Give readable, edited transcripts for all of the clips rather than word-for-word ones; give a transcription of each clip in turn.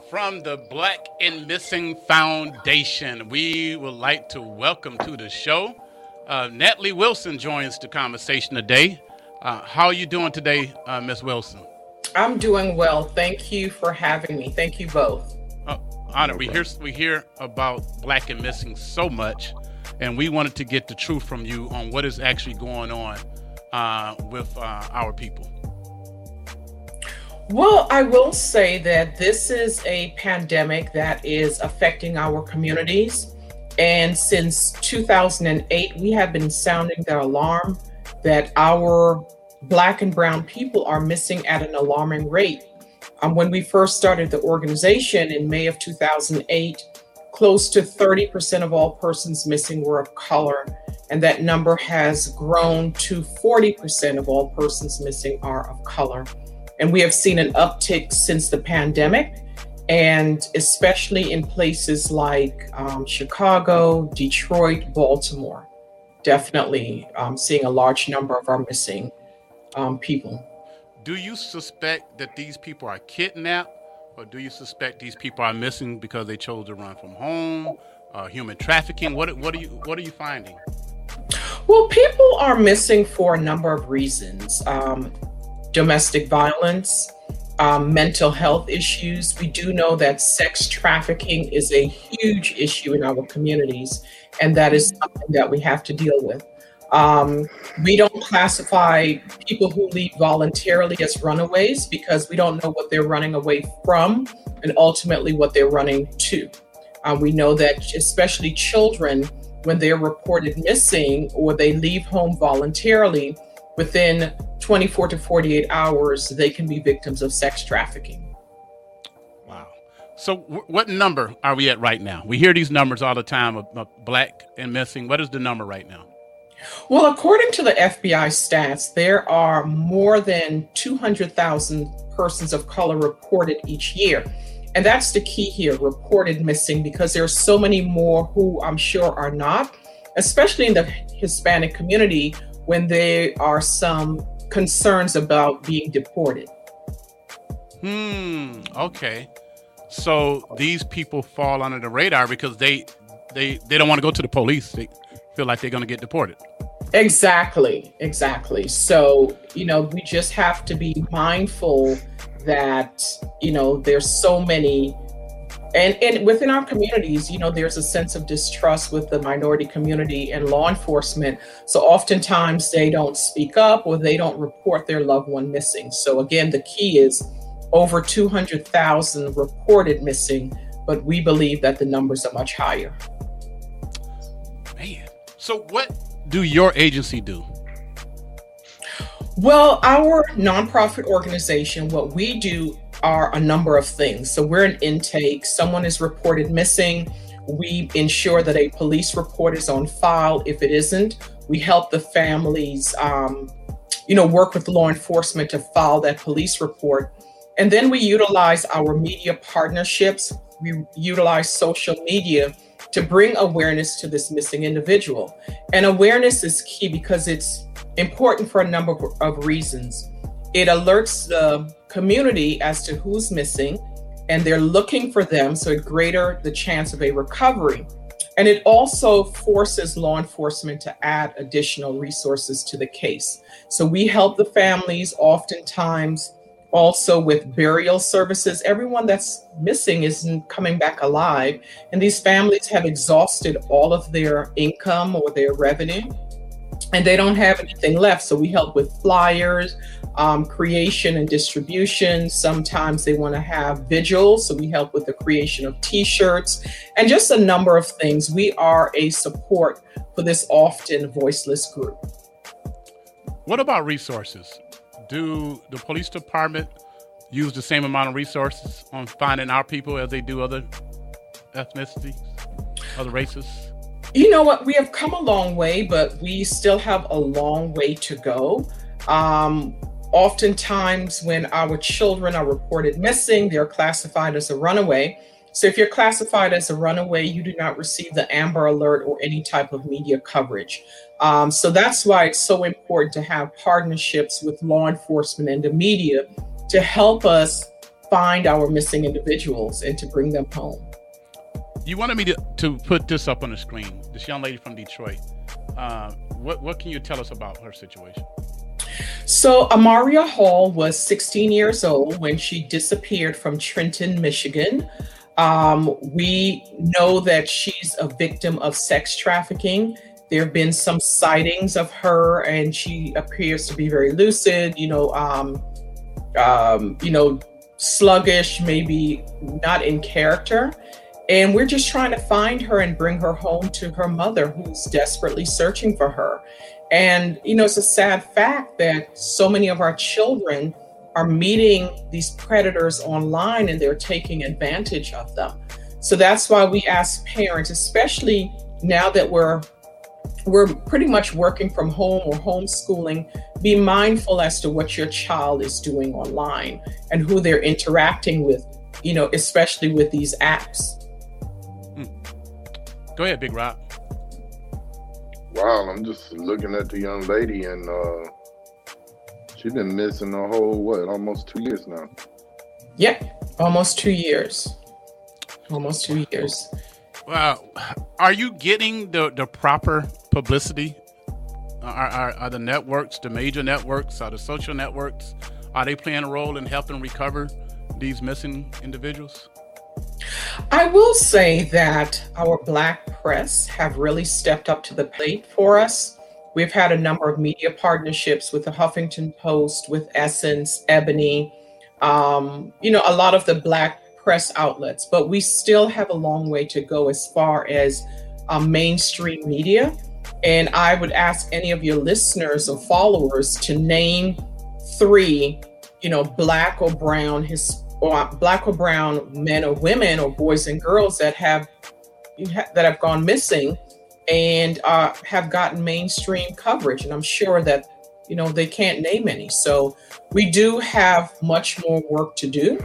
From the Black and Missing Foundation, we would like to welcome to the show Natalie Wilson joins the conversation today. How are you doing today, Miss Wilson? I'm doing well. Thank you for having me. Thank you both. Honor. We hear about Black and Missing so much, and we wanted to get the truth from you on what is actually going on with our people. Well, I will say that this is a pandemic that is affecting our communities. And since 2008, we have been sounding the alarm that our Black and Brown people are missing at an alarming rate. When we first started the organization in May of 2008, close to 30% of all persons missing were of color. And that number has grown to 40% of all persons missing are of color. And we have seen an uptick since the pandemic, and especially in places like Chicago, Detroit, Baltimore. Definitely seeing a large number of our missing people. Do you suspect that these people are kidnapped, or do you suspect these people are missing because they chose to run from home, human trafficking? What are you finding? Well, people are missing for a number of reasons. Domestic violence, mental health issues. We do know that sex trafficking is a huge issue in our communities, and that is something that we have to deal with. We don't classify people who leave voluntarily as runaways because we don't know what they're running away from and ultimately what they're running to. We know that especially children, when they're reported missing or they leave home voluntarily, within 24 to 48 hours, they can be victims of sex trafficking. Wow. So what number are we at right now? We hear these numbers all the time of Black and missing. What is the number right now? Well, according to the FBI stats, there are more than 200,000 persons of color reported each year. And that's the key here, reported missing, because there are so many more who I'm sure are not, especially in the Hispanic community, when there are some concerns about being deported. Okay. So these people fall under the radar because they don't want to go to the police. They feel like they're going to get deported. Exactly. So, we just have to be mindful that, there's so many. And within our communities, there's a sense of distrust with the minority community and law enforcement. So oftentimes they don't speak up or they don't report their loved one missing. So again, the key is over 200,000 reported missing, but we believe that the numbers are much higher. Man, so what do your agency do? Well, our nonprofit organization, what we do are a number of things. So we're an intake. Someone is reported missing. We ensure that a police report is on file. If it isn't, we help the families, work with law enforcement to file that police report. And then we utilize our media partnerships. We utilize social media to bring awareness to this missing individual. And awareness is key because it's important for a number of reasons. It alerts the community as to who's missing, and they're looking for them, so it greater the chance of a recovery. And it also forces law enforcement to add additional resources to the case. So we help the families oftentimes also with burial services. Everyone that's missing isn't coming back alive, and these families have exhausted all of their income or their revenue, and they don't have anything left. So we help with flyers, creation and distribution. Sometimes they want to have vigils, so we help with the creation of t-shirts and just a number of things. We are a support for this often voiceless group. What about resources? Do the police department use the same amount of resources on finding our people as they do other ethnicities, other races? You know what? We have come a long way, but we still have a long way to go. Oftentimes when our children are reported missing, they're classified as a runaway. So if you're classified as a runaway, you do not receive the Amber Alert or any type of media coverage. So that's why it's so important to have partnerships with law enforcement and the media to help us find our missing individuals and to bring them home. You wanted me to put this up on the screen. This young lady from Detroit. What can you tell us about her situation? So Amaria Hall was 16 years old when she disappeared from Trenton, Michigan. We know that she's a victim of sex trafficking. There have been some sightings of her, and she appears to be very lucid, sluggish, maybe not in character. And we're just trying to find her and bring her home to her mother, who's desperately searching for her. And, it's a sad fact that so many of our children are meeting these predators online and they're taking advantage of them. So that's why we ask parents, especially now that we're pretty much working from home or homeschooling, be mindful as to what your child is doing online and who they're interacting with, especially with these apps. Go ahead, Big Rob. Wow, I'm just looking at the young lady, and she's been missing a whole, almost 2 years now. Yep, almost 2 years. Almost 2 years. Wow. Are you getting the proper publicity? Are the networks, the major networks, are the social networks, are they playing a role in helping recover these missing individuals? I will say that our Black press have really stepped up to the plate for us. We've had a number of media partnerships with the Huffington Post, with Essence, Ebony, a lot of the Black press outlets, but we still have a long way to go as far as mainstream media. And I would ask any of your listeners or followers to name 3, Black or brown men or women or boys and girls that have gone missing and have gotten mainstream coverage. And I'm sure that, they can't name any. So we do have much more work to do.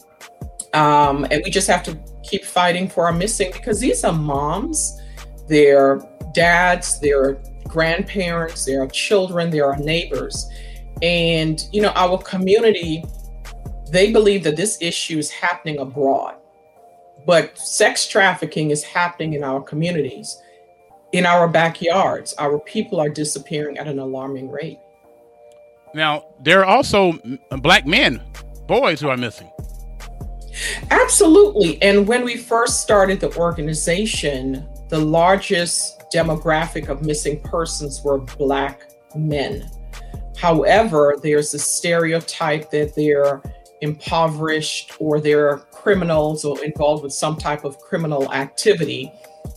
And we just have to keep fighting for our missing, because these are moms, they're dads, they're grandparents, they're children, they're our neighbors. And, our community, they believe that this issue is happening abroad, but sex trafficking is happening in our communities, in our backyards. Our people are disappearing at an alarming rate. Now, there are also Black men, boys who are missing. Absolutely. And when we first started the organization, the largest demographic of missing persons were Black men. However, there's a stereotype that they're impoverished or they're criminals or involved with some type of criminal activity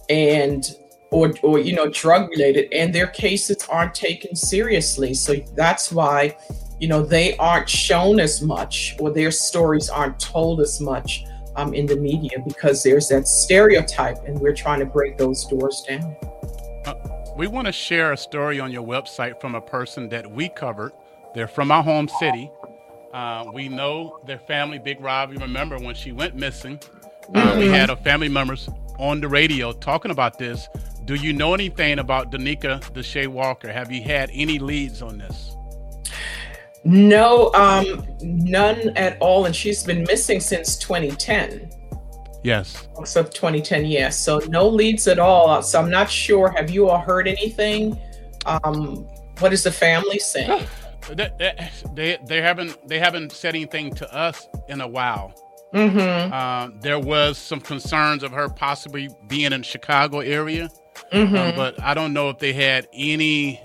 or drug related, and their cases aren't taken seriously. So that's why they aren't shown as much, or their stories aren't told as much in the media, because there's that stereotype, and we're trying to break those doors down. We want to share a story on your website from a person that we covered. They're from our home city. We know their family, Big Rob. You remember when she went missing, we had her family members on the radio talking about this. Do you know anything about Danica Deshae Walker? Have you had any leads on this? No, none at all. And she's been missing since 2010. Yes. So 2010, yes. So no leads at all. So I'm not sure. Have you all heard anything? What is the family saying? They haven't said anything to us in a while. Mm-hmm. There was some concerns of her possibly being in the Chicago area, but I don't know if they had any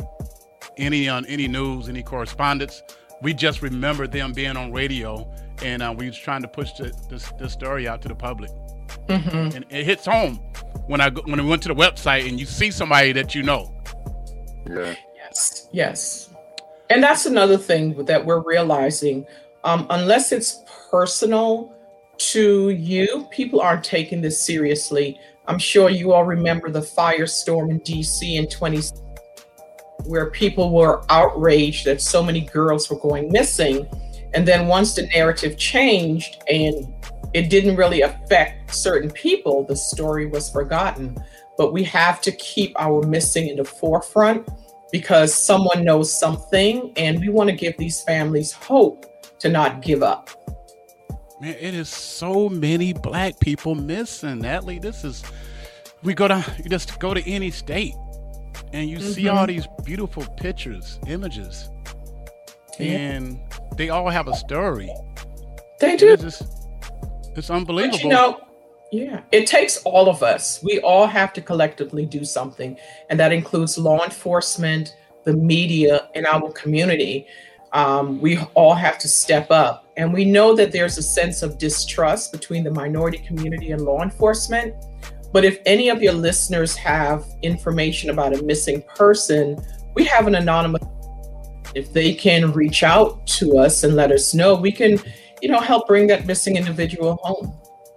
news, any correspondence. We just remember them being on radio, and we was trying to push this story out to the public. Mm-hmm. And it hits home when we went to the website and you see somebody that you know. Yeah. Yes. And that's another thing that we're realizing. Unless it's personal to you, people aren't taking this seriously. I'm sure you all remember the firestorm in DC in 20, where people were outraged that so many girls were going missing. And then once the narrative changed and it didn't really affect certain people, the story was forgotten. But we have to keep our missing in the forefront, because someone knows something, and we want to give these families hope to not give up. Man, it is so many black people missing. Natalie, you just go to any state and you see all these beautiful pictures, images, and they all have a story. They do. It's unbelievable. But it takes all of us. We all have to collectively do something, and that includes law enforcement, the media, and our community. We all have to step up. And we know that there's a sense of distrust between the minority community and law enforcement. But if any of your listeners have information about a missing person, we have an anonymous. If they can reach out to us and let us know, we can, help bring that missing individual home.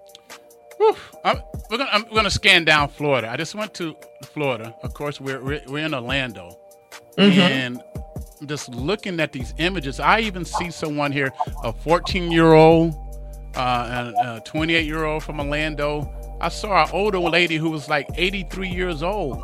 I'm gonna scan down Florida. I just went to Florida. Of course, we're in Orlando, and just looking at these images, I even see someone here, a 14-year-old and a 28-year-old from Orlando. I saw an older lady who was like 83 years old,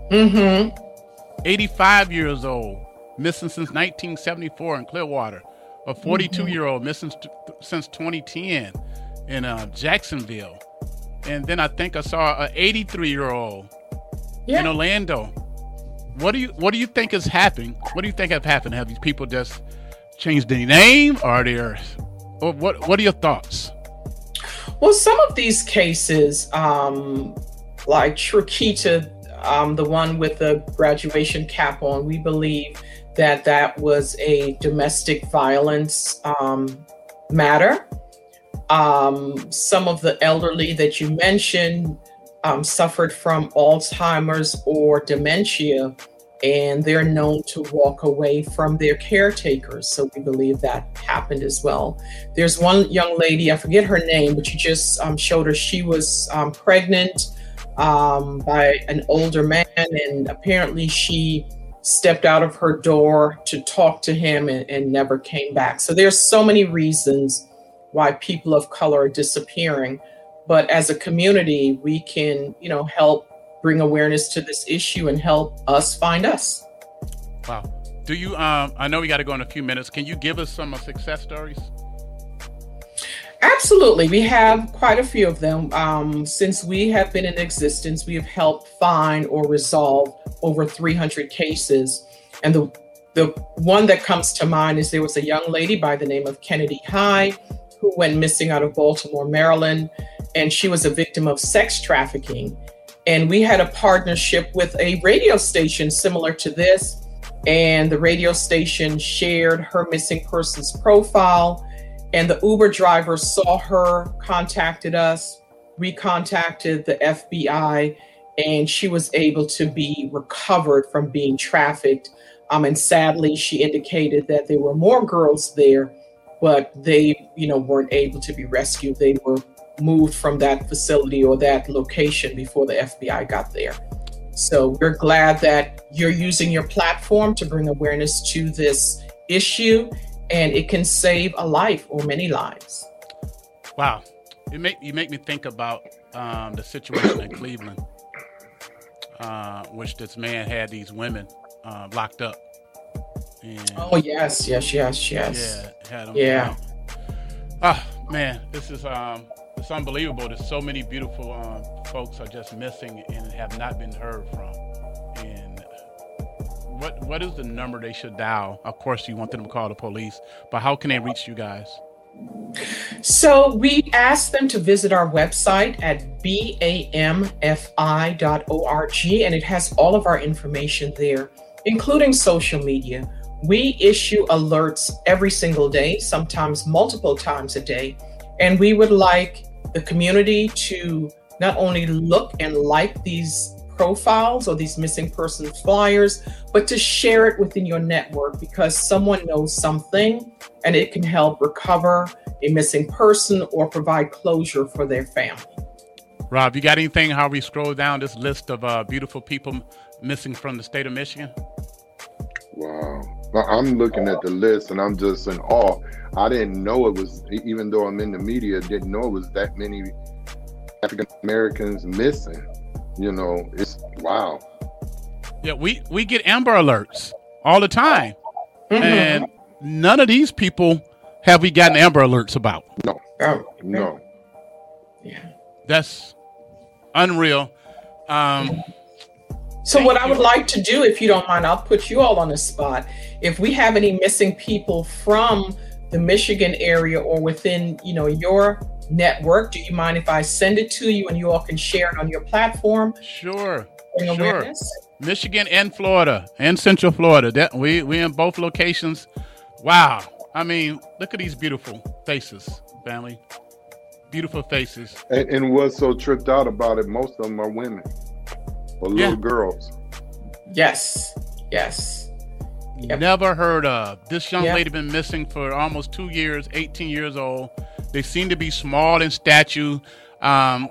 85 years old, missing since 1974 in Clearwater. A 42-year-old missing since 2010 in Jacksonville. And then I think I saw an 83-year-old in Orlando. What do you think is happening? What do you think have happened? Have these people just changed their name, or what are your thoughts? Well, some of these cases, like Chiquita, the one with the graduation cap on, we believe that was a domestic violence matter. Some of the elderly that you mentioned suffered from Alzheimer's or dementia, and they're known to walk away from their caretakers. So we believe that happened as well. There's one young lady, I forget her name, but you just showed her. She was pregnant by an older man, and apparently she stepped out of her door to talk to him and never came back. So there's so many reasons why people of color are disappearing. But as a community, we can, help bring awareness to this issue and help us find us. Wow. Do you, I know we got to go in a few minutes. Can you give us some success stories? Absolutely. We have quite a few of them. Since we have been in existence, we have helped find or resolve over 300 cases. And the one that comes to mind is there was a young lady by the name of Kennedy High who went missing out of Baltimore, Maryland, and she was a victim of sex trafficking. And we had a partnership with a radio station similar to this, and the radio station shared her missing persons profile, and the Uber driver saw her, contacted us. We contacted the FBI, and she was able to be recovered from being trafficked. And sadly, she indicated that there were more girls there, but they, weren't able to be rescued. They were moved from that facility or that location before the FBI got there. So we're glad that you're using your platform to bring awareness to this issue, and it can save a life or many lives. Wow. You make me think about the situation in Cleveland, which this man had these women locked up. And oh, yes. Yeah, had them. Yeah. Man, this is it's unbelievable. There's so many beautiful folks are just missing and have not been heard from. And what is the number they should dial? Of course, you want them to call the police, but how can they reach you guys? So we asked them to visit our website at bamfi.org, and it has all of our information there, including social media. We issue alerts every single day, sometimes multiple times a day, and we would like the community to not only look and like these profiles or these missing persons flyers, but to share it within your network, because someone knows something and it can help recover a missing person or provide closure for their family. Rob, you got anything how we scroll down this list of beautiful people missing from the state of Michigan? Wow. I'm looking at the list and I'm just in awe. I didn't know it was, even though I'm in the media, didn't know it was that many African Americans missing. It's wow. Yeah, we get Amber Alerts all the time. And none of these people have we gotten Amber Alerts about. No. Oh, No. yeah. That's unreal. So what I would like to do, if you don't mind, I'll put you all on the spot. If we have any missing people from the Michigan area or within, your network, do you mind if I send it to you and you all can share it on your platform? Sure. Bring awareness? Michigan and Florida and Central Florida. That we in both locations. Wow. I mean, look at these beautiful faces, family. Beautiful faces. And what's so tripped out about it, most of them are women or little girls. Yes. Yep. Never heard of. This young Yep. lady been missing for almost 2 years, 18 years old. They seem to be small in stature. Man,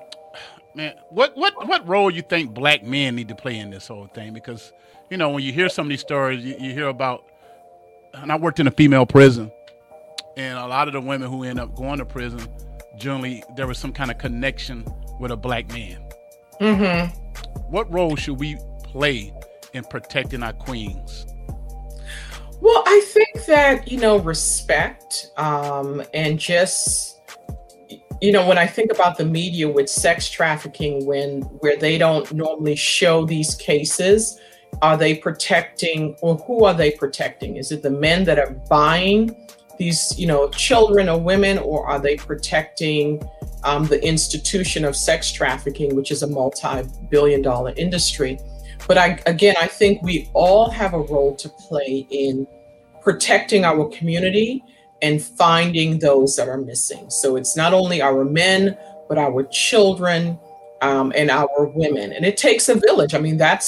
what role you think black men need to play in this whole thing? Because, when you hear some of these stories, you hear about, and I worked in a female prison, and a lot of the women who end up going to prison, generally there was some kind of connection with a black man. Mm-hmm. What role should we play in protecting our queens? Well, I think that, respect, and just, when I think about the media with sex trafficking, where they don't normally show these cases, are they protecting, or who are they protecting? Is it the men that are buying these, children or women, or are they protecting the institution of sex trafficking, which is a multi-billion-dollar industry? But I think we all have a role to play in protecting our community and finding those that are missing. So it's not only our men, but our children and our women. And it takes a village. I mean, that's,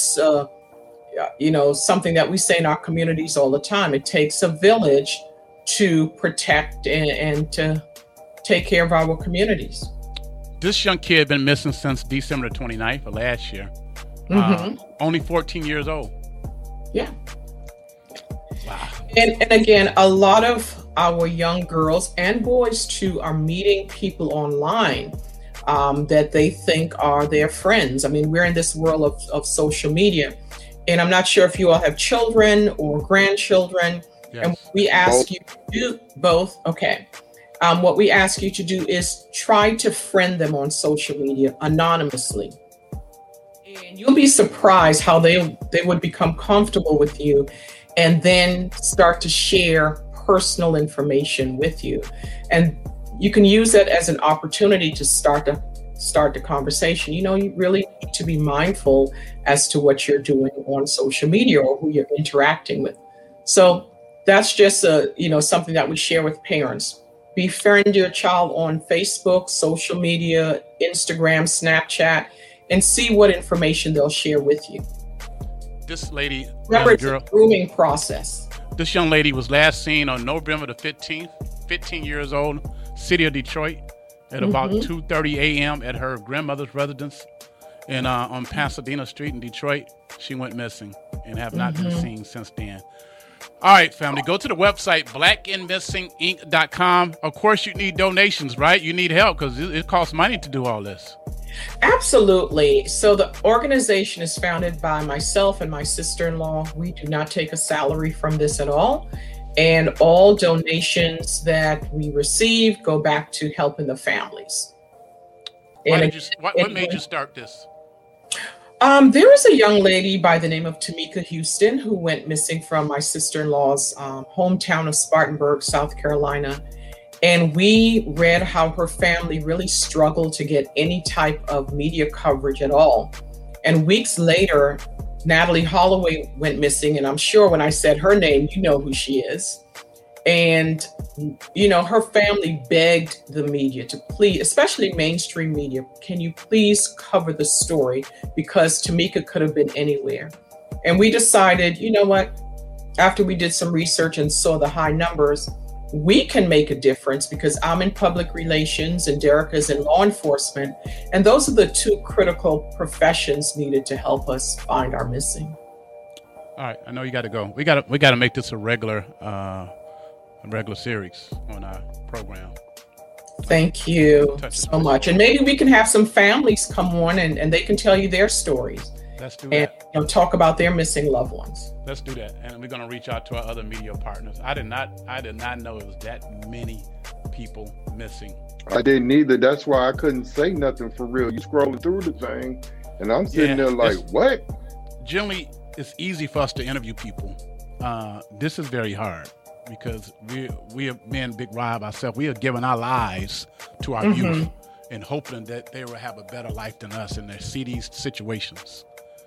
something that we say in our communities all the time. It takes a village to protect and to take care of our communities. This young kid been missing since December 29th of last year. Only 14 years old. Yeah. Wow. And again, a lot of our young girls and boys too are meeting people online that they think are their friends. I mean, we're in this world of social media, and I'm not sure if you all have children or grandchildren. Yes. And we ask you to do both. Okay. What we ask you to do is try to friend them on social media anonymously. And you'll be surprised how they would become comfortable with you and then start to share personal information with you. And you can use that as an opportunity to start the conversation. You really need to be mindful as to what you're doing on social media or who you're interacting with. So that's just something that we share with parents. Befriend your child on Facebook, social media, Instagram, Snapchat, and see what information they'll share with you. This lady, remember, it's a grooming process. This young lady was last seen on November the 15th, 15 years old, city of Detroit, at about 2:30 a.m. at her grandmother's residence on Pasadena Street in Detroit. She went missing and have not been seen since then. All right, family, go to the website, blackandmissinginc.com. Of course, you need donations, right? You need help because it costs money to do all this. Absolutely. So the organization is founded by myself and my sister-in-law. We do not take a salary from this at all. And all donations that we receive go back to helping the families. What made you start this? There was a young lady by the name of Tamika Houston who went missing from my sister-in-law's hometown of Spartanburg, South Carolina. And we read how her family really struggled to get any type of media coverage at all. And weeks later, Natalie Holloway went missing. And I'm sure when I said her name, you know who she is. And, her family begged the media to please, especially mainstream media, can you please cover the story? Because Tamika could have been anywhere. And we decided, you know what, after we did some research and saw the high numbers, we can make a difference because I'm in public relations and Derek is in law enforcement. And those are the two critical professions needed to help us find our missing. All right, I know you got to go. We got to make this a regular series on our program. Thank you so much. And maybe we can have some families come on and they can tell you their stories. Let's do that. And talk about their missing loved ones. Let's do that. And we're going to reach out to our other media partners. I did not know it was that many people missing. I didn't either. That's why I couldn't say nothing for real. You scrolling through the thing, and I'm sitting there like, what? Generally, it's easy for us to interview people. This is very hard because we are, me and Big Rob ourselves, we are giving our lives to our youth and hoping that they will have a better life than us and they see these situations.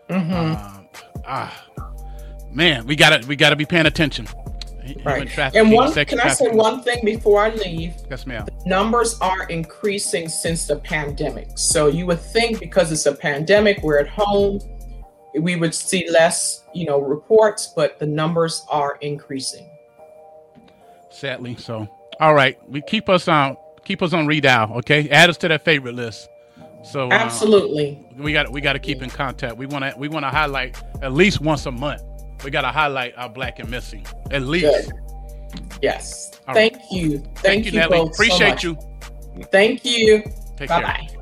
Man, we gotta be paying attention. Right. And can I say one thing before I leave? Yes, ma'am. The numbers are increasing since the pandemic. So you would think because it's a pandemic, we're at home, we would see less, reports, but the numbers are increasing. Sadly, so. All right, we keep us on Redial, okay? Add us to that favorite list. So absolutely, we got to keep in contact. We want to highlight at least once a month. We got to highlight our Black and Missing at least. Good. Yes. All Thank right. you. Thank you, Natalie. Both Appreciate so you. Thank you. Take Bye-bye. care.